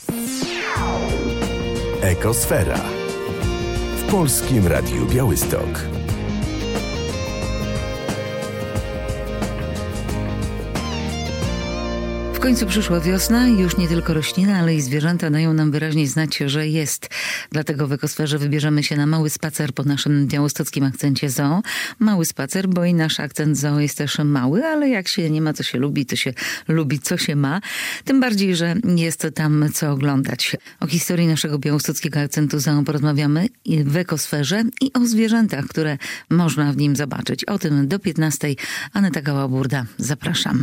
Ekosfera w Polskim Radiu Białystok. W końcu przyszła wiosna i już nie tylko rośliny, ale i zwierzęta dają nam wyraźnie znać, że jest. Dlatego w Ekosferze wybierzemy się na mały spacer po naszym białostockim akcencie zoo. Mały spacer, bo i nasz akcent zoo jest też mały, ale jak się nie ma co się lubi, to się lubi co się ma. Tym bardziej, że jest tam co oglądać. O historii naszego białostockiego akcentu zoo porozmawiamy w Ekosferze i o zwierzętach, które można w nim zobaczyć. O tym do 15:00. Aneta Gała-Burda. Zapraszam.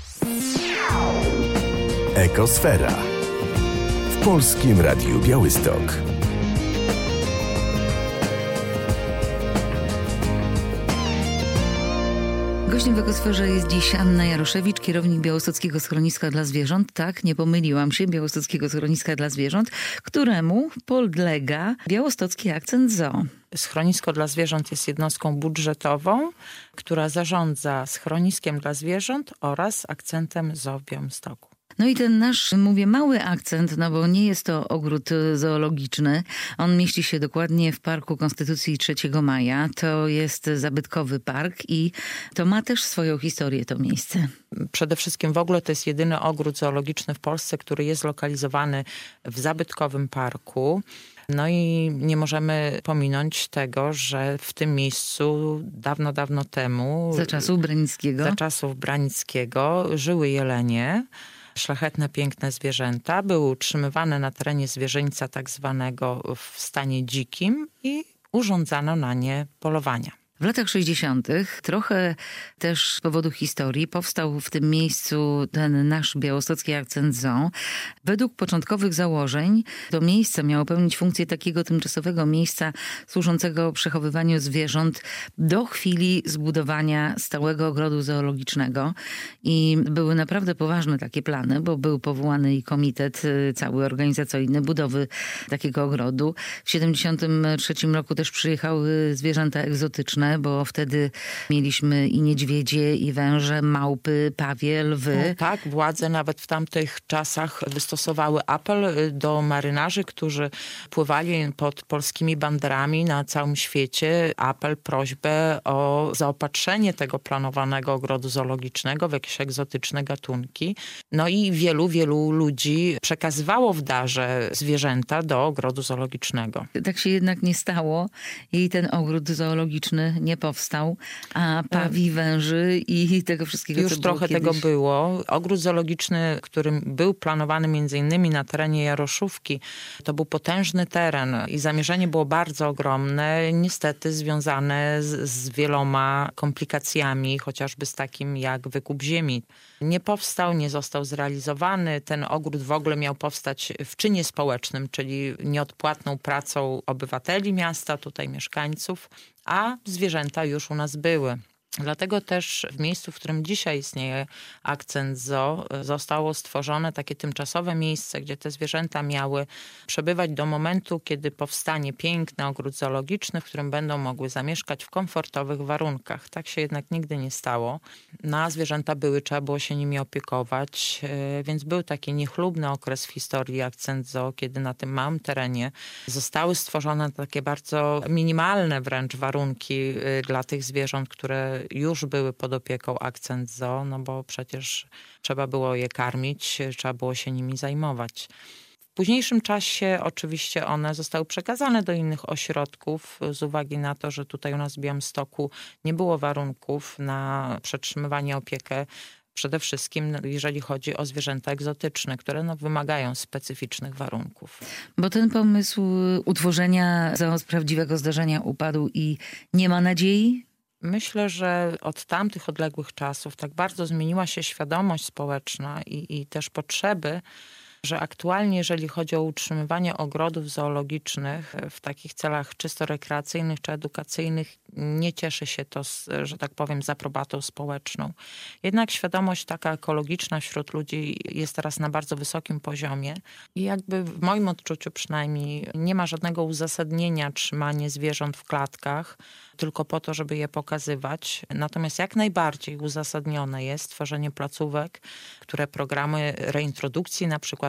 Ekosfera w Polskim Radiu Białystok. Gościem w Ekosferze jest dziś Anna Jaroszewicz, kierownik Białostockiego Schroniska dla Zwierząt. Tak, nie pomyliłam się, Białostockiego Schroniska dla Zwierząt, któremu podlega Białostocki Akcent Zoo. Schronisko dla zwierząt jest jednostką budżetową, która zarządza schroniskiem dla zwierząt oraz akcentem zoo w Białymstoku. No i ten nasz, mówię, mały akcent, no bo nie jest to ogród zoologiczny. On mieści się dokładnie w Parku Konstytucji 3 Maja. To jest zabytkowy park i to ma też swoją historię, to miejsce. Przede wszystkim w ogóle to jest jedyny ogród zoologiczny w Polsce, który jest lokalizowany w zabytkowym parku. No i nie możemy pominąć tego, że w tym miejscu dawno, dawno temu... Za czasów Branickiego żyły jelenie. Szlachetne, piękne zwierzęta były utrzymywane na terenie zwierzyńca tak zwanego w stanie dzikim i urządzano na nie polowania. W latach 60. trochę też z powodu historii powstał w tym miejscu ten nasz białostocki akcent zoo. Według początkowych założeń to miejsce miało pełnić funkcję takiego tymczasowego miejsca służącego przechowywaniu zwierząt do chwili zbudowania stałego ogrodu zoologicznego. I były naprawdę poważne takie plany, bo był powołany i komitet cały organizacyjny budowy takiego ogrodu. W 73 roku też przyjechały zwierzęta egzotyczne, bo wtedy mieliśmy i niedźwiedzie, i węże, małpy, pawie, lwy. No tak, władze nawet w tamtych czasach wystosowały apel do marynarzy, którzy pływali pod polskimi banderami na całym świecie. Apel, prośbę o zaopatrzenie tego planowanego ogrodu zoologicznego w jakieś egzotyczne gatunki. No i wielu ludzi przekazywało w darze zwierzęta do ogrodu zoologicznego. Tak się jednak nie stało i ten ogród zoologiczny nie powstał, a pawi, węży i tego wszystkiego, już co było trochę kiedyś. tego było. Ogród zoologiczny, który był planowany między innymi na terenie Jaroszówki, to był potężny teren i zamierzenie było bardzo ogromne, niestety związane z wieloma komplikacjami, chociażby z takim jak wykup ziemi. Nie powstał, nie został zrealizowany. Ten ogród w ogóle miał powstać w czynie społecznym, czyli nieodpłatną pracą obywateli miasta, tutaj mieszkańców, a zwierzęta już u nas były. Dlatego też w miejscu, w którym dzisiaj istnieje akcent zoo, zostało stworzone takie tymczasowe miejsce, gdzie te zwierzęta miały przebywać do momentu, kiedy powstanie piękny ogród zoologiczny, w którym będą mogły zamieszkać w komfortowych warunkach. Tak się jednak nigdy nie stało. No, a zwierzęta były, trzeba było się nimi opiekować, więc był taki niechlubny okres w historii akcent zoo, kiedy na tym małym terenie zostały stworzone takie bardzo minimalne wręcz warunki dla tych zwierząt, które już były pod opieką akcent zoo, no bo przecież trzeba było je karmić, trzeba było się nimi zajmować. W późniejszym czasie oczywiście one zostały przekazane do innych ośrodków z uwagi na to, że tutaj u nas w Białymstoku nie było warunków na przetrzymywanie, opiekę. Przede wszystkim jeżeli chodzi o zwierzęta egzotyczne, które wymagają specyficznych warunków. Bo ten pomysł utworzenia zoo z prawdziwego zdarzenia upadł i nie ma nadziei? Myślę, że od tamtych odległych czasów tak bardzo zmieniła się świadomość społeczna i też potrzeby, że aktualnie, jeżeli chodzi o utrzymywanie ogrodów zoologicznych w takich celach czysto rekreacyjnych czy edukacyjnych, nie cieszy się to, że tak powiem, z aprobatą społeczną. Jednak świadomość taka ekologiczna wśród ludzi jest teraz na bardzo wysokim poziomie i jakby w moim odczuciu przynajmniej nie ma żadnego uzasadnienia trzymanie zwierząt w klatkach, tylko po to, żeby je pokazywać. Natomiast jak najbardziej uzasadnione jest tworzenie placówek, które programy reintrodukcji na przykład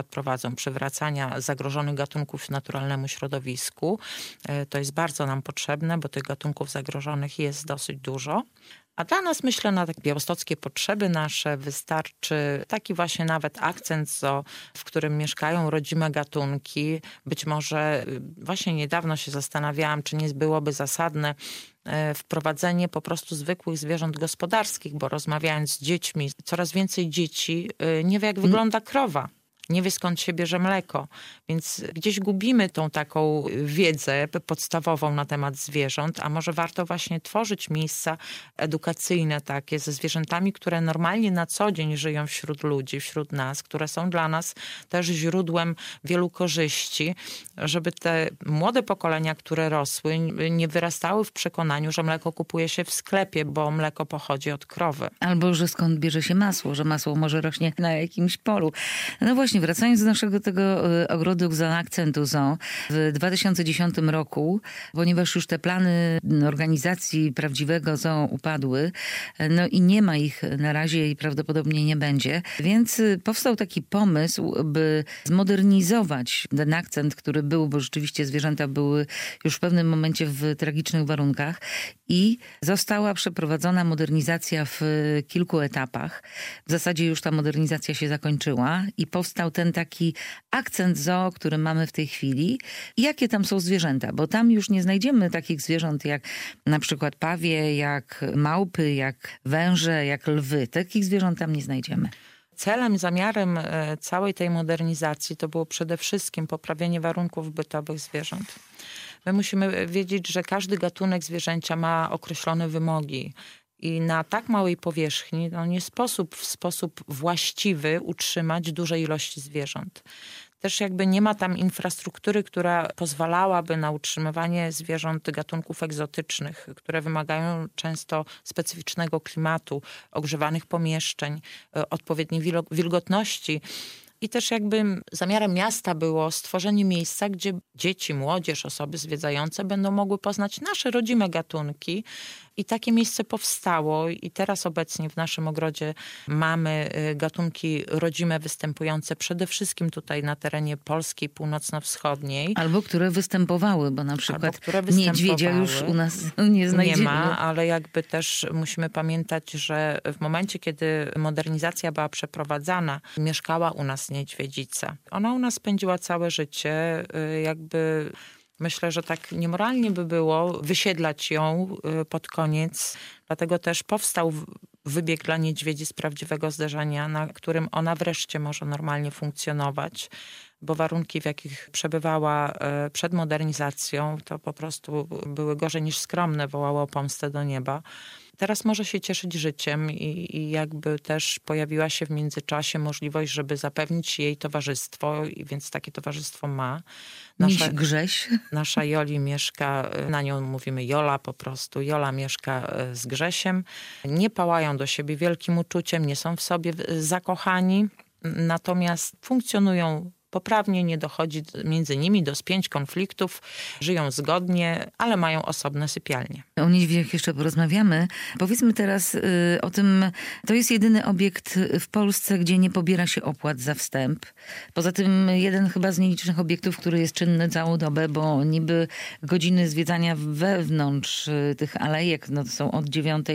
przykład prowadzą przywracania zagrożonych gatunków naturalnemu środowisku. To jest bardzo nam potrzebne, bo tych gatunków zagrożonych jest dosyć dużo. A dla nas, myślę, na takie białostockie potrzeby nasze wystarczy taki właśnie nawet akcent zoo, w którym mieszkają rodzime gatunki. Być może właśnie niedawno się zastanawiałam, czy nie byłoby zasadne wprowadzenie po prostu zwykłych zwierząt gospodarskich, bo rozmawiając z dziećmi, coraz więcej dzieci nie wie, jak wygląda krowa. Nie wie, skąd się bierze mleko. Więc gdzieś gubimy tą taką wiedzę podstawową na temat zwierząt, a może warto właśnie tworzyć miejsca edukacyjne takie ze zwierzętami, które normalnie na co dzień żyją wśród ludzi, wśród nas, które są dla nas też źródłem wielu korzyści, żeby te młode pokolenia, które rosły, nie wyrastały w przekonaniu, że mleko kupuje się w sklepie, bo mleko pochodzi od krowy. Albo, że skąd bierze się masło, że masło może rośnie na jakimś polu. No właśnie, wracając do naszego tego ogrodu akcentu zoo, w 2010 roku, ponieważ już te plany organizacji prawdziwego zoo upadły, no i nie ma ich na razie i prawdopodobnie nie będzie, więc powstał taki pomysł, by zmodernizować ten akcent, który był, bo rzeczywiście zwierzęta były już w pewnym momencie w tragicznych warunkach i została przeprowadzona modernizacja w kilku etapach. W zasadzie już ta modernizacja się zakończyła i powstał ten taki akcent zoo, który mamy w tej chwili. I jakie tam są zwierzęta? Bo tam już nie znajdziemy takich zwierząt jak na przykład pawie, jak małpy, jak węże, jak lwy. Takich zwierząt tam nie znajdziemy. Celem, zamiarem całej tej modernizacji to było przede wszystkim poprawienie warunków bytowych zwierząt. My musimy wiedzieć, że każdy gatunek zwierzęcia ma określone wymogi. I na tak małej powierzchni nie sposób w sposób właściwy utrzymać dużej ilości zwierząt. Też jakby nie ma tam infrastruktury, która pozwalałaby na utrzymywanie zwierząt gatunków egzotycznych, które wymagają często specyficznego klimatu, ogrzewanych pomieszczeń, odpowiedniej wilgotności. I też jakby zamiarem miasta było stworzenie miejsca, gdzie dzieci, młodzież, osoby zwiedzające będą mogły poznać nasze rodzime gatunki. I takie miejsce powstało i teraz obecnie w naszym ogrodzie mamy gatunki rodzime występujące przede wszystkim tutaj na terenie Polski północno-wschodniej. Albo które występowały, bo na przykład niedźwiedzia już u nas nie znajdziemy. Nie ma, ale jakby też musimy pamiętać, że w momencie, kiedy modernizacja była przeprowadzana, mieszkała u nas niedźwiedzica. Ona u nas spędziła całe życie, jakby... Myślę, że tak niemoralnie by było wysiedlać ją pod koniec. Dlatego też powstał wybieg dla niedźwiedzi z prawdziwego zdarzenia, na którym ona wreszcie może normalnie funkcjonować, bo warunki, w jakich przebywała przed modernizacją, to po prostu były gorzej niż skromne, wołało o pomstę do nieba. Teraz może się cieszyć życiem i jakby też pojawiła się w międzyczasie możliwość, żeby zapewnić jej towarzystwo, i więc takie towarzystwo ma. Miś Grześ. Nasza Joli mieszka, na nią mówimy Jola po prostu. Jola mieszka z Grzesiem. Nie pałają do siebie wielkim uczuciem, nie są w sobie zakochani, natomiast funkcjonują poprawnie, nie dochodzi między nimi do spięć, konfliktów, żyją zgodnie, ale mają osobne sypialnie. O niedźwiedziach jeszcze porozmawiamy. Powiedzmy teraz o tym, to jest jedyny obiekt w Polsce, gdzie nie pobiera się opłat za wstęp. Poza tym jeden chyba z nielicznych obiektów, który jest czynny całą dobę, bo niby godziny zwiedzania wewnątrz tych alejek, no to są od 10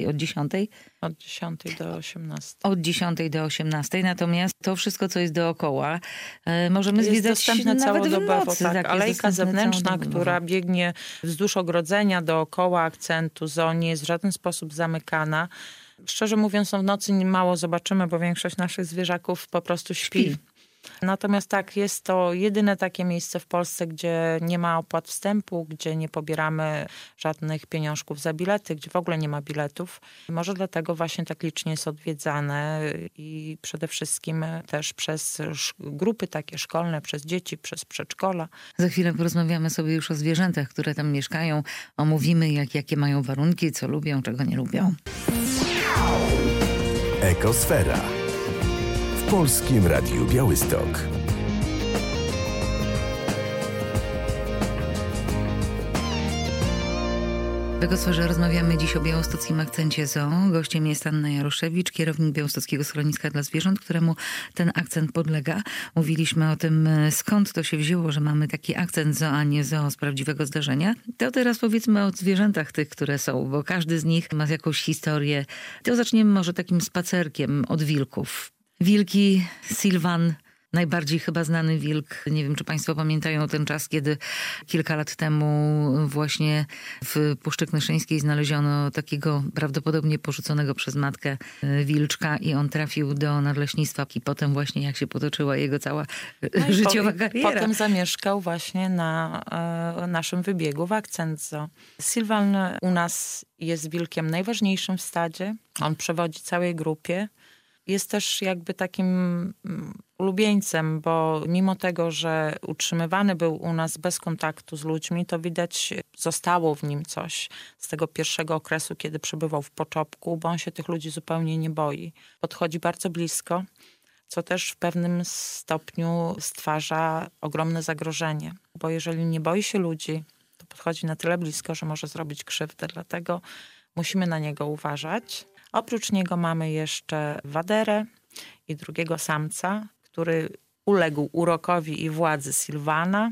Od 10 do 18. Od 10 do 18. Natomiast to wszystko, co jest dookoła, możemy zwiedzać nawet całodobowo. w nocy. Tak, alejka zewnętrzna, która biegnie wzdłuż ogrodzenia dookoła akcentu zoo, nie jest w żaden sposób zamykana. Szczerze mówiąc, w nocy mało zobaczymy, bo większość naszych zwierzaków po prostu śpi. Natomiast tak, jest to jedyne takie miejsce w Polsce, gdzie nie ma opłat wstępu, gdzie nie pobieramy żadnych pieniążków za bilety, gdzie w ogóle nie ma biletów. Może dlatego właśnie tak licznie jest odwiedzane i przede wszystkim też przez grupy takie szkolne, przez dzieci, przez przedszkola. Za chwilę porozmawiamy sobie już o zwierzętach, które tam mieszkają. Omówimy, jakie mają warunki, co lubią, czego nie lubią. Ekosfera. W Polskim Radiu Białystok. W Ekosferze rozmawiamy dziś o białostockim akcencie zoo. Gościem jest Anna Jaroszewicz, kierownik Białostockiego Schroniska dla Zwierząt, któremu ten akcent podlega. Mówiliśmy o tym, skąd to się wzięło, że mamy taki akcent zoo, a nie zoo z prawdziwego zdarzenia. To teraz powiedzmy o zwierzętach tych, które są, bo każdy z nich ma jakąś historię. To zaczniemy może takim spacerkiem od wilków. Wilki, Sylwan, najbardziej chyba znany wilk. Nie wiem, czy państwo pamiętają ten czas, kiedy kilka lat temu właśnie w Puszczy Knyszyńskiej znaleziono takiego prawdopodobnie porzuconego przez matkę wilczka i on trafił do nadleśnictwa i potem właśnie jak się potoczyła jego cała życiowa kariera. Potem zamieszkał właśnie na naszym wybiegu w Akcent Zoo. Sylwan u nas jest wilkiem najważniejszym w stadzie. On przewodzi całej grupie. Jest też jakby takim ulubieńcem, bo mimo tego, że utrzymywany był u nas bez kontaktu z ludźmi, to widać, zostało w nim coś z tego pierwszego okresu, kiedy przebywał w poczopku, bo on się tych ludzi zupełnie nie boi. Podchodzi bardzo blisko, co też w pewnym stopniu stwarza ogromne zagrożenie, bo jeżeli nie boi się ludzi, to podchodzi na tyle blisko, że może zrobić krzywdę, dlatego musimy na niego uważać. Oprócz niego mamy jeszcze waderę i drugiego samca, który uległ urokowi i władzy Sylwana.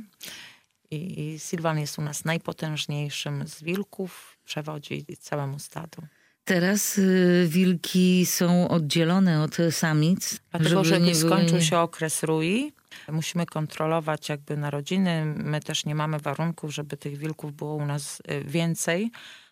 I Sylwan jest u nas najpotężniejszym z wilków, przewodzi całemu stadu. Teraz wilki są oddzielone od samic. Dlatego, że skończył się okres rui. Musimy kontrolować jakby narodziny. My też nie mamy warunków, żeby tych wilków było u nas więcej.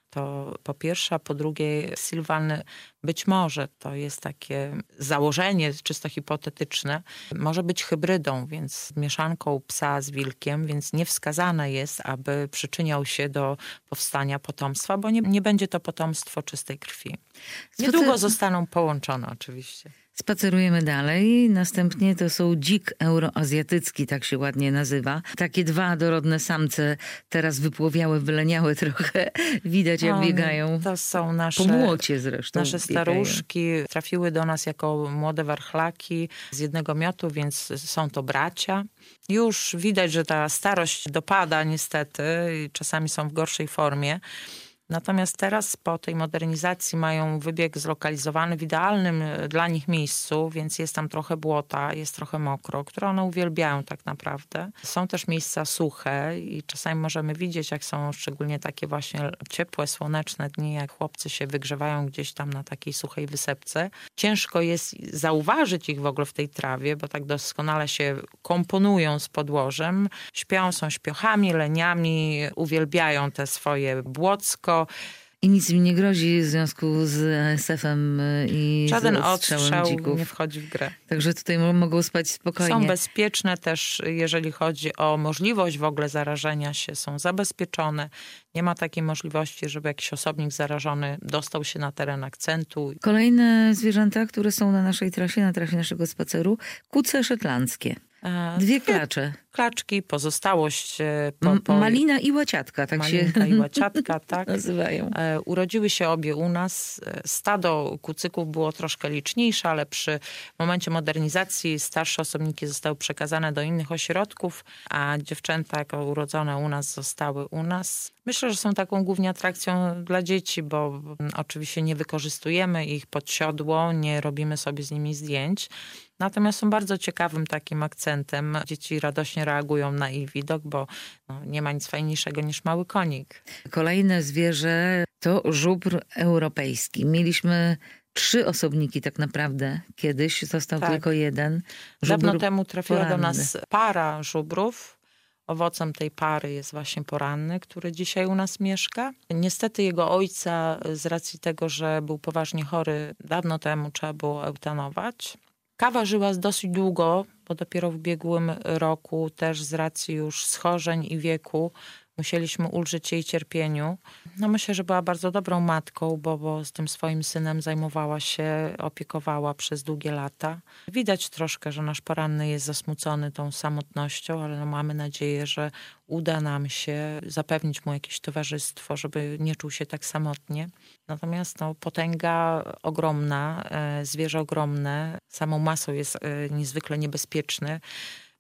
To po pierwsze, a po drugie Sylwan być może, to jest takie założenie czysto hipotetyczne, może być hybrydą, więc mieszanką psa z wilkiem, więc niewskazane jest, aby przyczyniał się do powstania potomstwa, bo nie będzie to potomstwo czystej krwi. Niedługo zostaną połączone oczywiście. Spacerujemy dalej. Następnie to są dzik euroazjatycki, tak się ładnie nazywa. Takie dwa dorodne samce teraz wypłowiałe, wyleniałe trochę. Widać jak biegają. To są nasze, po młocie zresztą nasze staruszki. Trafiły do nas jako młode warchlaki z jednego miotu, więc są to bracia. Już widać, że ta starość dopada niestety i czasami są w gorszej formie. Natomiast teraz po tej modernizacji mają wybieg zlokalizowany w idealnym dla nich miejscu, więc jest tam trochę błota, jest trochę mokro, które one uwielbiają tak naprawdę. Są też miejsca suche i czasami możemy widzieć, jak są szczególnie takie właśnie ciepłe, słoneczne dni, jak chłopcy się wygrzewają gdzieś tam na takiej suchej wysepce. Ciężko jest zauważyć ich w ogóle w tej trawie, bo tak doskonale się komponują z podłożem. Śpią, są śpiochami, leniami, uwielbiają te swoje błocko. I nic mi nie grozi w związku z ASF-em i żaden z odstrzał dzików. nie wchodzi w grę. Także tutaj mogą spać spokojnie. Są bezpieczne też, jeżeli chodzi o możliwość w ogóle zarażenia się, są zabezpieczone. Nie ma takiej możliwości, żeby jakiś osobnik zarażony dostał się na teren akcentu. Kolejne zwierzęta, które są na naszej trasie, na trasie naszego spaceru, kuce szetlandzkie. Dwie klacze. Klaczki, pozostałość Malina i łaciatka, tak Malinka się i łaciatka, tak. nazywają. Urodziły się obie u nas. Stado kucyków było troszkę liczniejsze, ale przy momencie modernizacji starsze osobniki zostały przekazane do innych ośrodków, a dziewczęta jako urodzone u nas zostały u nas. Myślę, że są taką głównie atrakcją dla dzieci, bo oczywiście nie wykorzystujemy ich pod siodło, nie robimy sobie z nimi zdjęć. Natomiast są bardzo ciekawym takim akcentem. Dzieci radośnie reagują na ich widok, bo nie ma nic fajniejszego niż mały konik. Kolejne zwierzę to żubr europejski. Mieliśmy 3 osobniki tak naprawdę. Kiedyś został tylko jeden. Dawno temu trafiła poranny. do nas para żubrów. Owocem tej pary jest właśnie poranny, który dzisiaj u nas mieszka. Niestety jego ojca z racji tego, że był poważnie chory, dawno temu trzeba było eutanować. Kawa żyła dosyć długo, bo dopiero w ubiegłym roku też z racji już schorzeń i wieku musieliśmy ulżyć jej cierpieniu. Myślę, że była bardzo dobrą matką, bo z tym swoim synem zajmowała się, opiekowała przez długie lata. Widać troszkę, że nasz poranny jest zasmucony tą samotnością, ale mamy nadzieję, że uda nam się zapewnić mu jakieś towarzystwo, żeby nie czuł się tak samotnie. Natomiast potęga ogromna, zwierzę ogromne, samą masą jest niezwykle niebezpieczny.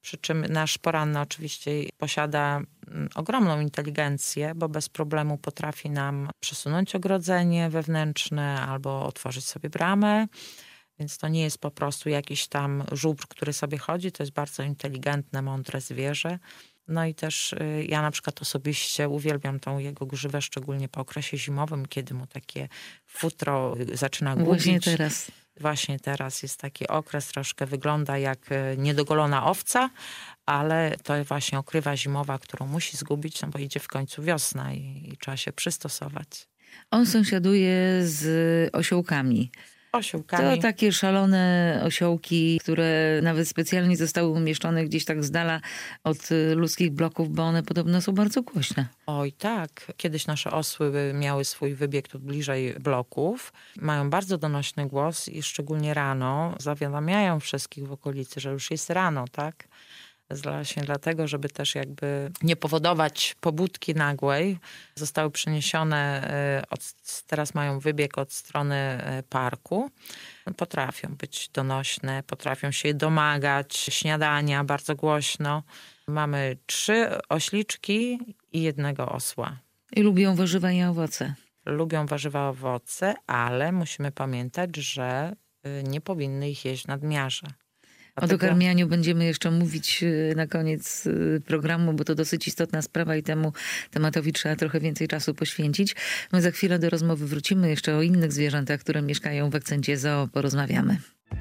Przy czym nasz poranny oczywiście posiada ogromną inteligencję, bo bez problemu potrafi nam przesunąć ogrodzenie wewnętrzne albo otworzyć sobie bramę. Więc to nie jest po prostu jakiś tam żubr, który sobie chodzi. To jest bardzo inteligentne, mądre zwierzę. No i też ja na przykład osobiście uwielbiam tą jego grzywę, szczególnie po okresie zimowym, kiedy mu takie futro zaczyna gubić. Właśnie teraz jest taki okres, troszkę wygląda jak niedogolona owca, ale to właśnie okrywa zimowa, którą musi zgubić, no bo idzie w końcu wiosna i trzeba się przystosować. On sąsiaduje z osiołkami. To takie szalone osiołki, które nawet specjalnie zostały umieszczone gdzieś tak z dala od ludzkich bloków, bo one podobno są bardzo głośne. Oj tak. Kiedyś nasze osły miały swój wybieg tu bliżej bloków. Mają bardzo donośny głos i szczególnie rano zawiadamiają wszystkich w okolicy, że już jest rano, tak? Właśnie dlatego, żeby też jakby nie powodować pobudki nagłej. Zostały przeniesione, teraz mają wybieg od strony parku. Potrafią być donośne, potrafią się domagać śniadania bardzo głośno. Mamy 3 ośliczki i 1 osła. I lubią warzywa i owoce. Lubią warzywa, owoce, ale musimy pamiętać, że nie powinny ich jeść w nadmiarze. O dokarmianiu będziemy jeszcze mówić na koniec programu, bo to dosyć istotna sprawa i temu tematowi trzeba trochę więcej czasu poświęcić. My za chwilę do rozmowy wrócimy. Jeszcze o innych zwierzętach, które mieszkają w Akcencie Zoo, porozmawiamy.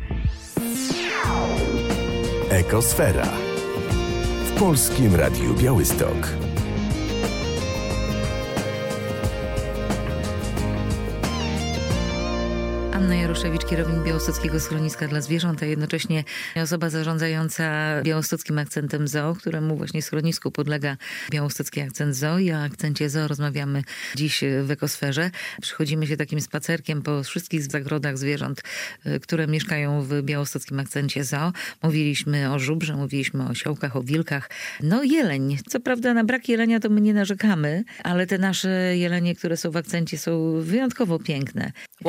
Ekosfera. W Polskim Radiu Białystok. Anna Jaroszewicz, kierownik Białostockiego Schroniska dla Zwierząt, a jednocześnie osoba zarządzająca Białostockim Akcentem Zoo, któremu właśnie schronisku podlega Białostocki Akcent Zoo. I o Akcencie Zoo rozmawiamy dziś w Ekosferze. Przychodzimy się takim spacerkiem po wszystkich zagrodach zwierząt, które mieszkają w Białostockim Akcencie Zoo. Mówiliśmy o żubrze, mówiliśmy o osiołkach, o wilkach. No jeleń. Co prawda na brak jelenia to my nie narzekamy, ale te nasze jelenie, które są w Akcencie, są wyjątkowo piękne.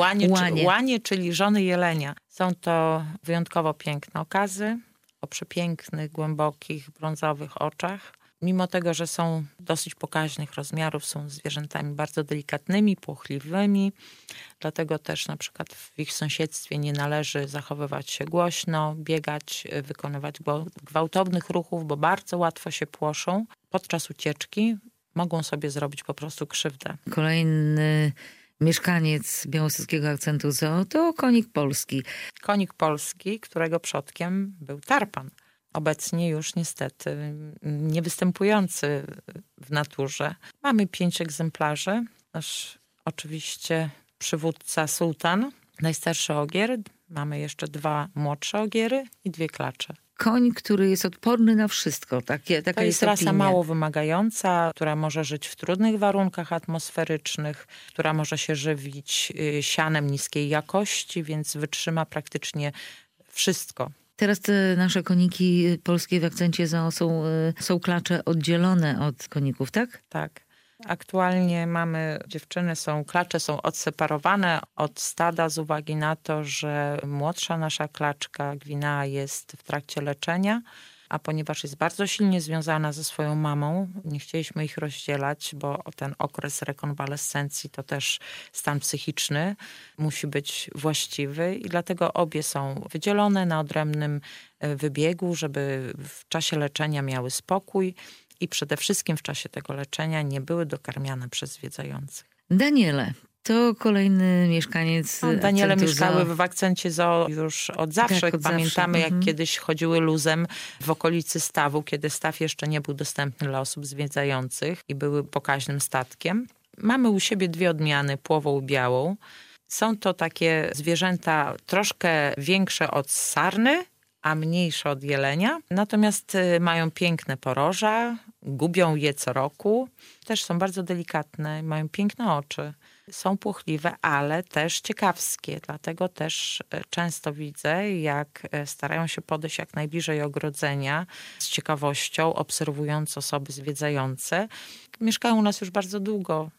Łanie, czyli żony jelenia. Są to wyjątkowo piękne okazy o przepięknych, głębokich, brązowych oczach. Mimo tego, że są dosyć pokaźnych rozmiarów, są zwierzętami bardzo delikatnymi, płochliwymi. Dlatego też na przykład w ich sąsiedztwie nie należy zachowywać się głośno, biegać, wykonywać gwałtownych ruchów, bo bardzo łatwo się płoszą. Podczas ucieczki mogą sobie zrobić po prostu krzywdę. Kolejny mieszkaniec Białostockiego Akcentu Zoo to konik polski. Konik polski, którego przodkiem był tarpan. Obecnie już niestety nie występujący w naturze. Mamy 5 egzemplarzy. Nasz oczywiście przywódca Sultan, najstarszy ogier. Mamy jeszcze 2 młodsze ogiery i 2 klacze. Koń, który jest odporny na wszystko. Taka jest rasa opinia. mało wymagająca, która może żyć w trudnych warunkach atmosferycznych, która może się żywić sianem niskiej jakości, więc wytrzyma praktycznie wszystko. Teraz te nasze koniki polskie w Akcencie Zoo są klacze oddzielone od koników, tak? Tak. Aktualnie mamy klacze są odseparowane od stada z uwagi na to, że młodsza nasza klaczka Gwinea jest w trakcie leczenia, a ponieważ jest bardzo silnie związana ze swoją mamą, nie chcieliśmy ich rozdzielać, bo ten okres rekonwalescencji to też stan psychiczny musi być właściwy i dlatego obie są wydzielone na odrębnym wybiegu, żeby w czasie leczenia miały spokój i przede wszystkim w czasie tego leczenia nie były dokarmiane przez zwiedzających. Daniele. To kolejny mieszkaniec Daniele mieszkały Zoo. w Akcencie Zoo już od zawsze. Tak, od Pamiętamy, zawsze. jak kiedyś chodziły luzem w okolicy stawu, kiedy staw jeszcze nie był dostępny dla osób zwiedzających i były pokaźnym statkiem. Mamy u siebie 2 odmiany, płową i białą. Są to takie zwierzęta troszkę większe od sarny, a mniejsze od jelenia. Natomiast mają piękne poroża, gubią je co roku. Też są bardzo delikatne, mają piękne oczy. Są płochliwe, ale też ciekawskie. Dlatego też często widzę, jak starają się podejść jak najbliżej ogrodzenia z ciekawością, obserwując osoby zwiedzające. Mieszkają u nas już bardzo długo.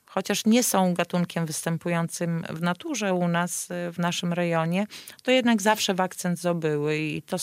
chociaż nie są gatunkiem występującym w naturze u nas, w naszym rejonie, to jednak zawsze w Akcent Zoo były i to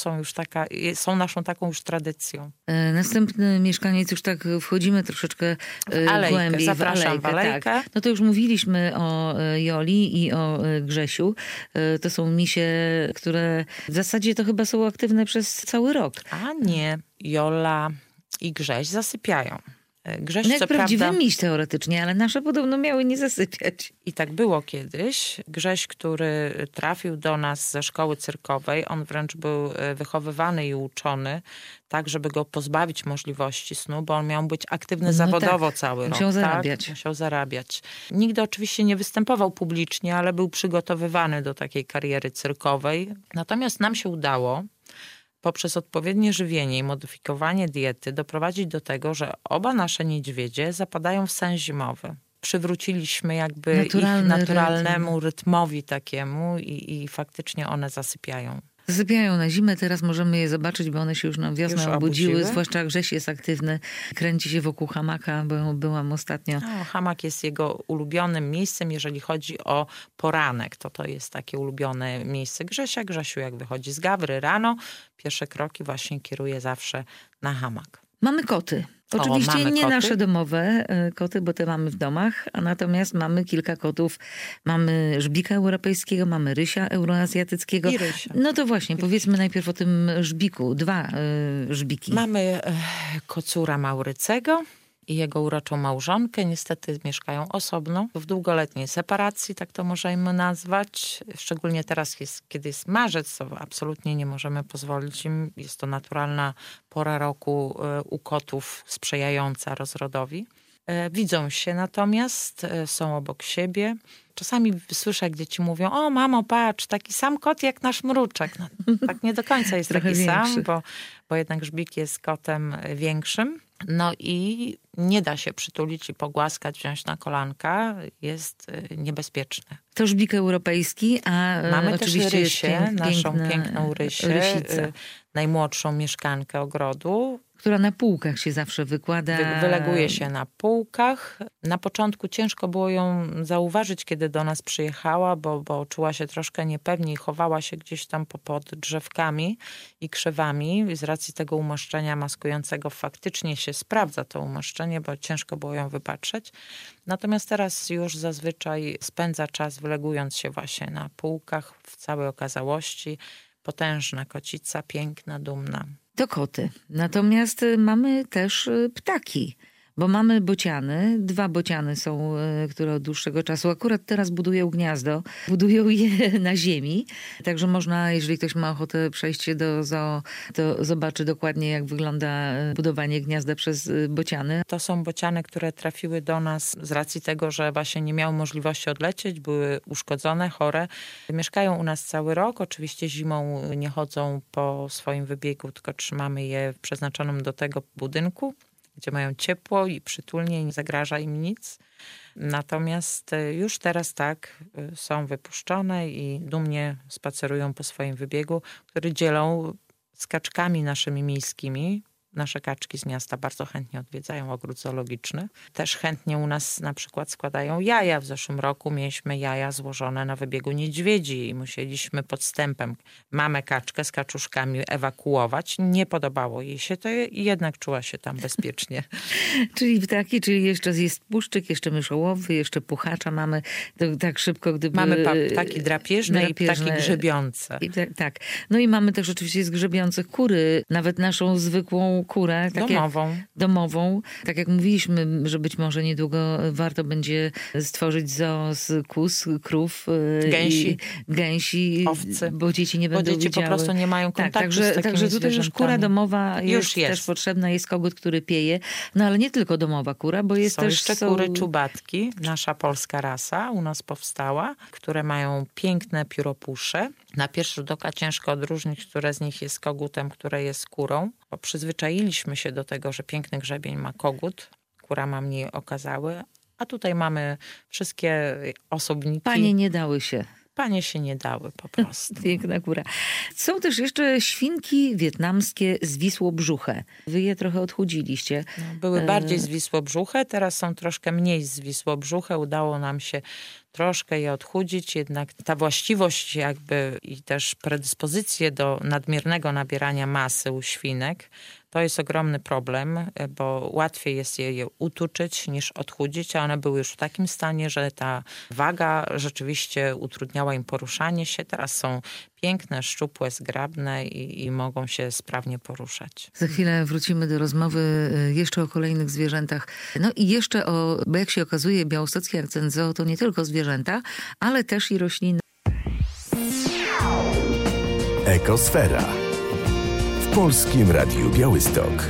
są naszą taką już tradycją. Następny mieszkaniec, już tak wchodzimy troszeczkę głębiej. Zapraszam w Alejkę. Tak. No to już mówiliśmy o Joli i o Grzesiu. To są misie, które w zasadzie to chyba są aktywne przez cały rok. A nie, Jola i Grześ zasypiają. Grześ, jak co prawdziwy prawda, miś teoretycznie, ale nasze podobno miały nie zasypiać. i tak było kiedyś. Grześ, który trafił do nas ze szkoły cyrkowej, on wręcz był wychowywany i uczony, tak, żeby go pozbawić możliwości snu, bo on miał być aktywny zawodowo cały musiał rok. zarabiać. Tak? Musiał zarabiać. Nigdy oczywiście nie występował publicznie, ale był przygotowywany do takiej kariery cyrkowej. Natomiast nam się udało poprzez odpowiednie żywienie i modyfikowanie diety doprowadzić do tego, że oba nasze niedźwiedzie zapadają w sen zimowy. Przywróciliśmy jakby ich naturalnemu rytmowi takiemu i faktycznie one zasypiają. Zasypiają na zimę, teraz możemy je zobaczyć, bo one się już na wiosnę obudziły. Zwłaszcza Grześ jest aktywny, kręci się wokół hamaka, bo byłam ostatnio. Hamak jest jego ulubionym miejscem, jeżeli chodzi o poranek. To jest takie ulubione miejsce Grzesia. Grzesiu jak wychodzi z gawry rano, pierwsze kroki właśnie kieruje zawsze na hamak. Mamy koty. Oczywiście mamy nie koty. nasze domowe koty, bo te mamy w domach, a natomiast mamy kilka kotów. Mamy żbika europejskiego, mamy rysia euroazjatyckiego. I rysia. No to właśnie, powiedzmy najpierw o tym żbiku. 2 żbiki. Mamy kocura Maurycego i jego uroczą małżonkę. Niestety mieszkają osobno, w długoletniej separacji, tak to możemy nazwać. Szczególnie teraz, kiedy jest marzec, to absolutnie nie możemy pozwolić im. Jest to naturalna pora roku u kotów sprzyjająca rozrodowi. Widzą się natomiast, są obok siebie. Czasami słyszę, jak dzieci mówią: o mamo, patrz, taki sam kot jak nasz mruczek. No, tak nie do końca jest taki sam, bo jednak żbik jest kotem większym. No i nie da się przytulić i pogłaskać, wziąć na kolanka. Jest niebezpieczne. To żbik europejski, a mamy oczywiście też Rysię, naszą piękną Rysicę. Najmłodszą mieszkankę ogrodu. Która na półkach się zawsze wykłada. Wyleguje się na półkach. Na początku ciężko było ją zauważyć, kiedy do nas przyjechała, bo czuła się troszkę niepewnie i chowała się gdzieś tam pod drzewkami i krzewami. Z racji tego umaszczenia maskującego faktycznie się sprawdza to umaszczenie, bo ciężko było ją wypatrzeć. Natomiast teraz już zazwyczaj spędza czas wylegując się właśnie na półkach w całej okazałości. Potężna kocica, piękna, dumna. To koty. Natomiast mamy też ptaki. Bo mamy bociany, 2 bociany są, które od dłuższego czasu akurat teraz budują gniazdo. Budują je na ziemi, także można, jeżeli ktoś ma ochotę przejść się do zoo, to zobaczy dokładnie, jak wygląda budowanie gniazda przez bociany. To są bociany, które trafiły do nas z racji tego, że właśnie nie miały możliwości odlecieć, były uszkodzone, chore. Mieszkają u nas cały rok, oczywiście zimą nie chodzą po swoim wybiegu, tylko trzymamy je w przeznaczonym do tego budynku, gdzie mają ciepło i przytulnie i nie zagraża im nic. Natomiast już teraz tak, są wypuszczone i dumnie spacerują po swoim wybiegu, który dzielą z kaczkami naszymi miejskimi. Nasze kaczki z miasta bardzo chętnie odwiedzają ogród zoologiczny. Też chętnie u nas na przykład składają jaja. W zeszłym roku mieliśmy jaja złożone na wybiegu niedźwiedzi i musieliśmy podstępem mamę kaczkę z kaczuszkami ewakuować. Nie podobało jej się to i jednak czuła się tam bezpiecznie. Czyli ptaki, czyli jeszcze jest puszczyk, jeszcze myszołowy, jeszcze puchacza mamy. To tak szybko, gdyby... Mamy ptaki drapieżne i ptaki grzebiące. Tak. No i mamy też oczywiście z grzebiących kury, nawet naszą zwykłą kurę. Domową. Tak jak mówiliśmy, że być może niedługo warto będzie stworzyć zoo z kóz, krów, gęsi, owcy. Bo dzieci nie będą widziały. Po prostu nie mają kontaktu z takimi także tutaj już kura domowa jest też potrzebna. Jest kogut, który pieje. No ale nie tylko domowa kura, bo jest też... Jeszcze kury czubatki, nasza polska rasa u nas powstała, które mają piękne pióropusze. Na pierwszy rzut oka ciężko odróżnić, które z nich jest kogutem, które jest kurą. Bo przyzwyczailiśmy się do tego, że piękny grzebień ma kogut, kura ma mniej okazały, a tutaj mamy wszystkie osobniki. Panie nie dały się. Panie się nie dały po prostu. Piękna góra. Są też jeszcze świnki wietnamskie zwisłobrzuche. Wy je trochę odchudziliście. No, były bardziej zwisłobrzuche, teraz są troszkę mniej zwisłobrzuche. Udało nam się troszkę je odchudzić, jednak ta właściwość jakby i też predyspozycje do nadmiernego nabierania masy u świnek to jest ogromny problem, bo łatwiej jest je utuczyć niż odchudzić, a one były już w takim stanie, że ta waga rzeczywiście utrudniała im poruszanie się. Teraz są piękne, szczupłe, zgrabne i mogą się sprawnie poruszać. Za chwilę wrócimy do rozmowy jeszcze o kolejnych zwierzętach. No i jeszcze bo jak się okazuje, białostocki akcent zoo to nie tylko zwierzęta, ale też i rośliny. Ekosfera. W Polskim Radiu Białystok.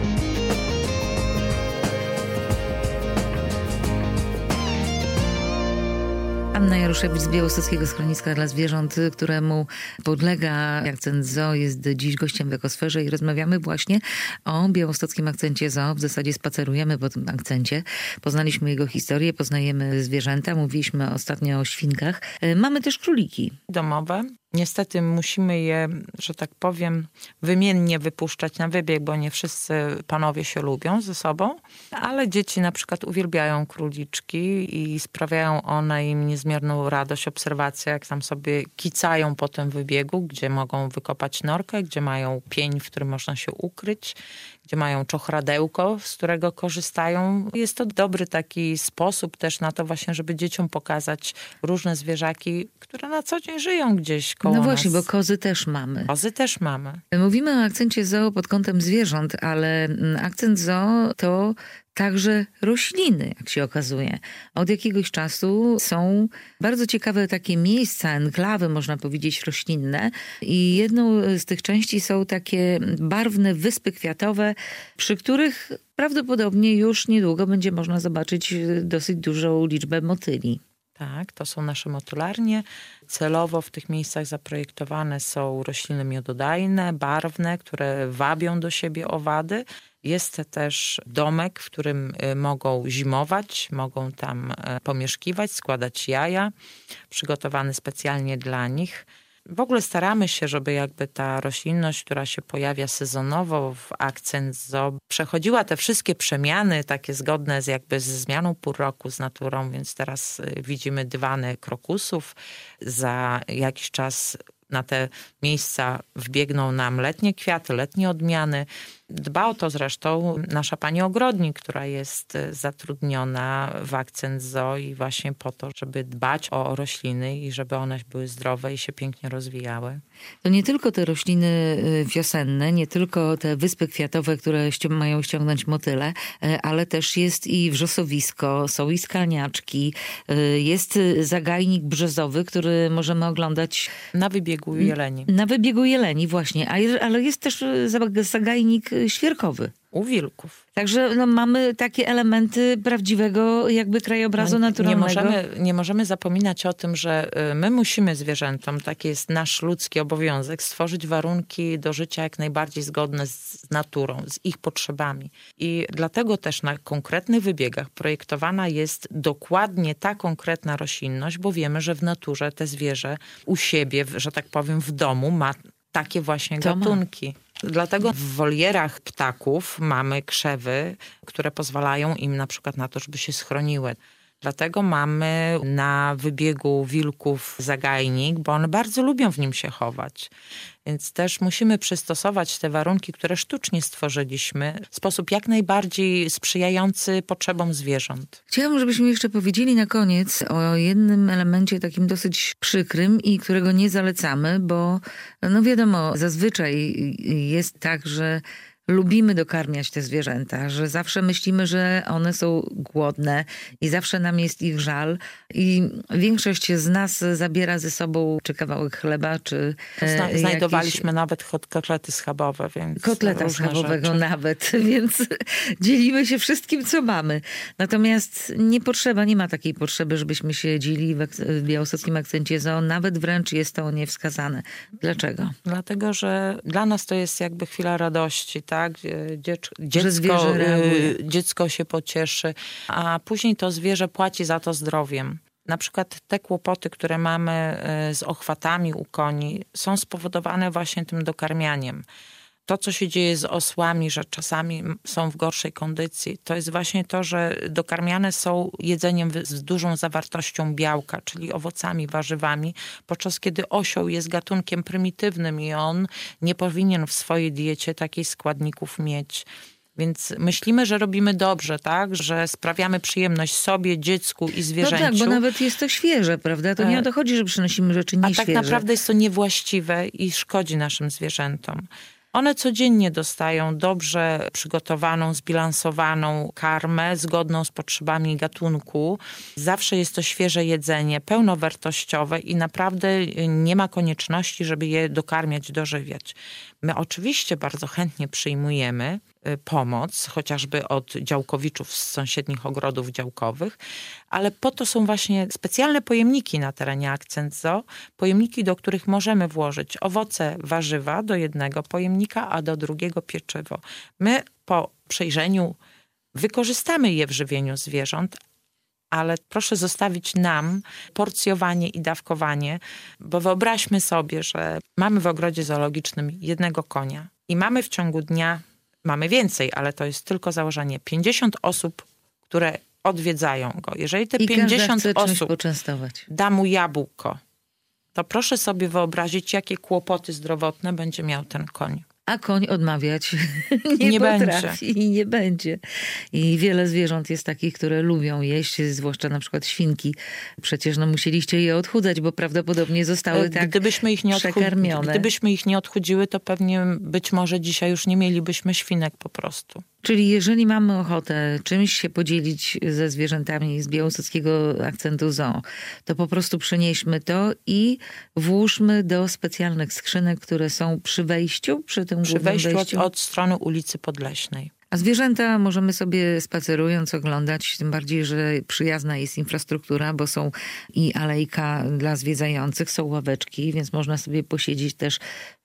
Anna Jaruszewicz z Białostockiego Schroniska dla Zwierząt, któremu podlega akcent zoo, jest dziś gościem w Ekosferze i rozmawiamy właśnie o białostockim akcencie zoo. W zasadzie spacerujemy po tym akcencie. Poznaliśmy jego historię, poznajemy zwierzęta, mówiliśmy ostatnio o świnkach. Mamy też króliki. Domowe. Niestety musimy je, że tak powiem, wymiennie wypuszczać na wybieg, bo nie wszyscy panowie się lubią ze sobą, ale dzieci na przykład uwielbiają króliczki i sprawiają one im niezmierną radość, obserwacja, jak tam sobie kicają po tym wybiegu, gdzie mogą wykopać norkę, gdzie mają pień, w którym można się ukryć, gdzie mają czochradełko, z którego korzystają. Jest to dobry taki sposób też na to właśnie, żeby dzieciom pokazać różne zwierzaki, które na co dzień żyją gdzieś koło nas. No właśnie, bo kozy też mamy. Kozy też mamy. Mówimy o akcencie zoo pod kątem zwierząt, ale akcent zoo to także rośliny, jak się okazuje. Od jakiegoś czasu są bardzo ciekawe takie miejsca, enklawy, można powiedzieć, roślinne. I jedną z tych części są takie barwne wyspy kwiatowe, przy których prawdopodobnie już niedługo będzie można zobaczyć dosyć dużą liczbę motyli. Tak, to są nasze motylarnie. Celowo w tych miejscach zaprojektowane są rośliny miododajne, barwne, które wabią do siebie owady. Jest też domek, w którym mogą zimować, mogą tam pomieszkiwać, składać jaja, przygotowany specjalnie dla nich. W ogóle staramy się, żeby jakby ta roślinność, która się pojawia sezonowo w akcent zoo, przechodziła te wszystkie przemiany takie zgodne ze zmianą pór roku, z naturą, więc teraz widzimy dywany krokusów. Za jakiś czas na te miejsca wbiegną nam letnie kwiaty, letnie odmiany. Dba o to zresztą nasza pani ogrodnik, która jest zatrudniona w akcent zoo i właśnie po to, żeby dbać o rośliny i żeby one były zdrowe i się pięknie rozwijały. To nie tylko te rośliny wiosenne, nie tylko te wyspy kwiatowe, które mają ściągnąć motyle, ale też jest i wrzosowisko, są i skalniaczki, jest zagajnik brzozowy, który możemy oglądać na wybiegu jeleni. Na wybiegu jeleni właśnie, ale jest też zagajnik świerkowy. U wilków. Także mamy takie elementy prawdziwego jakby krajobrazu naturalnego. Nie możemy zapominać o tym, że my musimy zwierzętom, taki jest nasz ludzki obowiązek, stworzyć warunki do życia jak najbardziej zgodne z naturą, z ich potrzebami. I dlatego też na konkretnych wybiegach projektowana jest dokładnie ta konkretna roślinność, bo wiemy, że w naturze te zwierzę u siebie, że tak powiem w domu ma takie właśnie gatunki. Dlatego w wolierach ptaków mamy krzewy, które pozwalają im na przykład na to, żeby się schroniły. Dlatego mamy na wybiegu wilków zagajnik, bo one bardzo lubią w nim się chować. Więc też musimy przystosować te warunki, które sztucznie stworzyliśmy w sposób jak najbardziej sprzyjający potrzebom zwierząt. Chciałam, żebyśmy jeszcze powiedzieli na koniec o jednym elemencie takim dosyć przykrym i którego nie zalecamy, bo no wiadomo, zazwyczaj jest tak, że lubimy dokarmiać te zwierzęta, że zawsze myślimy, że one są głodne i zawsze nam jest ich żal i większość z nas zabiera ze sobą czy kawałek chleba, czy Znajdowaliśmy nawet kotlety schabowe, więc kotleta schabowego nawet, więc dzielimy się wszystkim, co mamy. Natomiast nie ma takiej potrzeby, żebyśmy się dzielili w białostockim akcencie zoo, nawet wręcz jest to niewskazane. Dlaczego? Dlatego, że dla nas to jest jakby chwila radości, tak? Dziecko się pocieszy, a później to zwierzę płaci za to zdrowiem. Na przykład te kłopoty, które mamy z ochwatami u koni, są spowodowane właśnie tym dokarmianiem. To, co się dzieje z osłami, że czasami są w gorszej kondycji, to jest właśnie to, że dokarmiane są jedzeniem z dużą zawartością białka, czyli owocami, warzywami, podczas kiedy osioł jest gatunkiem prymitywnym i on nie powinien w swojej diecie takich składników mieć. Więc myślimy, że robimy dobrze, tak? Że sprawiamy przyjemność sobie, dziecku i zwierzęciu. No tak, bo nawet jest to świeże, prawda? To nie o to chodzi, że przynosimy rzeczy nieświeże. A tak naprawdę jest to niewłaściwe i szkodzi naszym zwierzętom. One codziennie dostają dobrze przygotowaną, zbilansowaną karmę, zgodną z potrzebami gatunku. Zawsze jest to świeże jedzenie, pełnowartościowe i naprawdę nie ma konieczności, żeby je dokarmiać, dożywiać. My oczywiście bardzo chętnie przyjmujemy pomoc, chociażby od działkowiczów z sąsiednich ogrodów działkowych, ale po to są właśnie specjalne pojemniki na terenie Akcent Zoo, pojemniki, do których możemy włożyć owoce, warzywa do jednego pojemnika, a do drugiego pieczywo. My po przejrzeniu wykorzystamy je w żywieniu zwierząt, ale proszę zostawić nam porcjowanie i dawkowanie, bo wyobraźmy sobie, że mamy w ogrodzie zoologicznym jednego konia i mamy w ciągu dnia, mamy więcej, ale to jest tylko założenie, 50 osób, które odwiedzają go. Jeżeli te 50 osób da mu jabłko, to proszę sobie wyobrazić, jakie kłopoty zdrowotne będzie miał ten koń. A koń odmawiać nie potrafi i nie będzie. I wiele zwierząt jest takich, które lubią jeść, zwłaszcza na przykład świnki. Przecież musieliście je odchudzać, bo prawdopodobnie zostały tak przekarmione. Gdybyśmy ich nie odchudziły, to pewnie być może dzisiaj już nie mielibyśmy świnek po prostu. Czyli jeżeli mamy ochotę czymś się podzielić ze zwierzętami z białostockiego Akcentu Zoo, to po prostu przynieśmy to i włóżmy do specjalnych skrzynek, które są przy wejściu, przy wejściu od strony ulicy Podleśnej. A zwierzęta możemy sobie spacerując oglądać, tym bardziej, że przyjazna jest infrastruktura, bo są i alejka dla zwiedzających, są ławeczki, więc można sobie posiedzieć też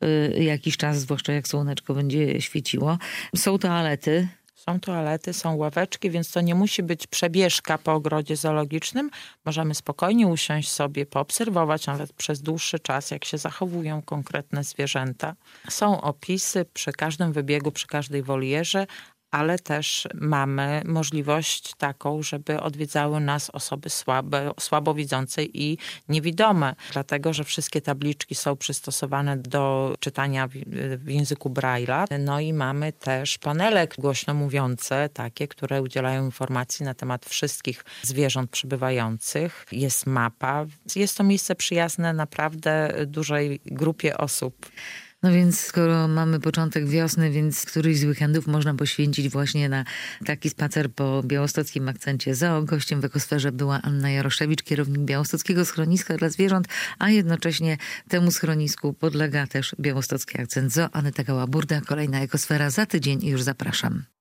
jakiś czas, zwłaszcza jak słoneczko będzie świeciło. Są toalety. Są toalety, są ławeczki, więc to nie musi być przebieżka po ogrodzie zoologicznym. Możemy spokojnie usiąść sobie, poobserwować nawet przez dłuższy czas, jak się zachowują konkretne zwierzęta. Są opisy przy każdym wybiegu, przy każdej wolierze, ale też mamy możliwość taką, żeby odwiedzały nas osoby słabowidzące i niewidome, dlatego że wszystkie tabliczki są przystosowane do czytania w języku Braille'a. No i mamy też panele głośno mówiące, takie, które udzielają informacji na temat wszystkich zwierząt przybywających. Jest mapa. Jest to miejsce przyjazne naprawdę dużej grupie osób. No więc skoro mamy początek wiosny, więc któryś z weekendów można poświęcić właśnie na taki spacer po białostockim Akcencie Zoo. Gościem w Ekosferze była Anna Jaroszewicz, kierownik Białostockiego Schroniska dla Zwierząt, a jednocześnie temu schronisku podlega też Białostocki Akcent Zoo. Aneta Gała-Burda, kolejna Ekosfera za tydzień i już zapraszam.